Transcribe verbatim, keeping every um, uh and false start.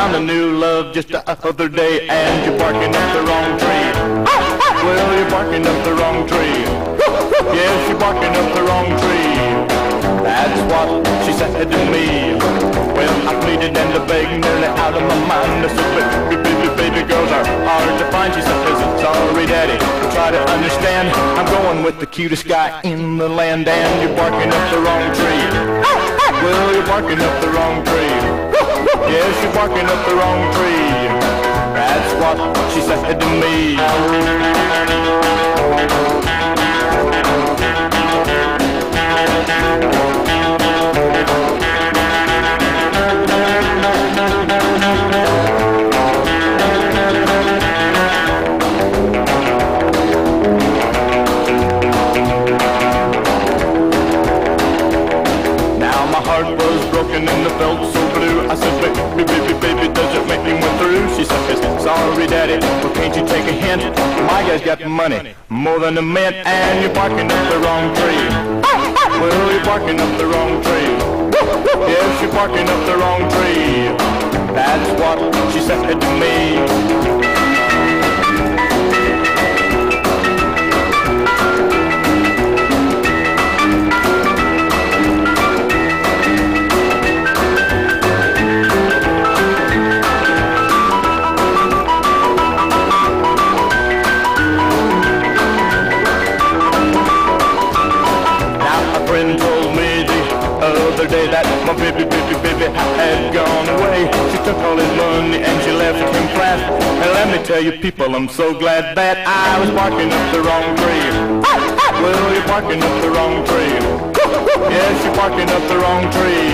found a new love just the other day, and you're barking up the wrong tree. Well, you're barking up the wrong tree. Yes, you're barking up the wrong tree. That's what she said to me. Well, I pleaded and I begged, nearly out of my mind. I said, baby, baby, baby girls are hard to find. She said, sorry, daddy, try to understand. I'm going with the cutest guy in the land, and you're barking up the wrong tree. Well, you're barking up the wrong tree. Yes, you're barking up the wrong tree. That's what she said to me. Now my heart was broken and I felt so blue. I said, baby, baby, baby, does it make me went through? She said, sorry, daddy, well, can't you take a hint? My guy's got money, more than a mint, and you're barking up the wrong tree. Well, you're barking up the wrong tree. Yes, you're barking up the wrong tree. That's what she said to me. Other day that my baby, baby, baby had gone away. She took all his money and she left him flat. And let me tell you people, I'm so glad that I was barking up the wrong tree. Well, you're barking up the wrong tree. Yes, you're barking up the wrong tree.